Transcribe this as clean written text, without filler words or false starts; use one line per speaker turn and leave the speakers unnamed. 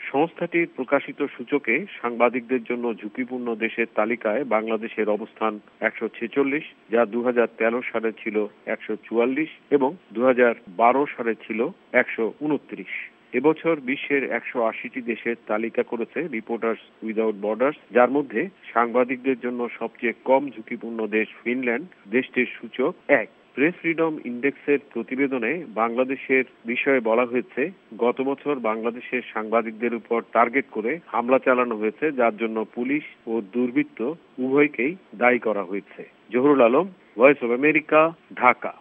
সংস্থাটির প্রকাশিত সূচকে সাংবাদিকদের জন্য ঝুঁকিপূর্ণ দেশের তালিকায় বাংলাদেশের অবস্থান ১৪৬, যা ২০১৩ সালে ছিল ১৪৪ এবং ২০১২ সালে ছিল ১২৯। এবছর বিশ্বের ১৮০টি দেশের তালিকা করেছে রিপোর্টার্স উইদাউট বর্ডার্স, যার মধ্যে সাংবাদিকদের জন্য সবচেয়ে কম ঝুঁকিপূর্ণ দেশ ফিনল্যান্ড। দেশটির সূচক ১। প্রেস ফ্রিডম ইন্ডেক্সের প্রতিবেদনে বাংলাদেশের বিষয়ে বলা হয়েছে, গত বছর বাংলাদেশের সাংবাদিকদের উপর টার্গেট করে হামলা চালানো হয়েছে, যার জন্য পুলিশ ও দুর্বৃত্ত উভয়কেই দায়ী করা হয়েছে। Zahurul Alam, voice of America, Dhaka.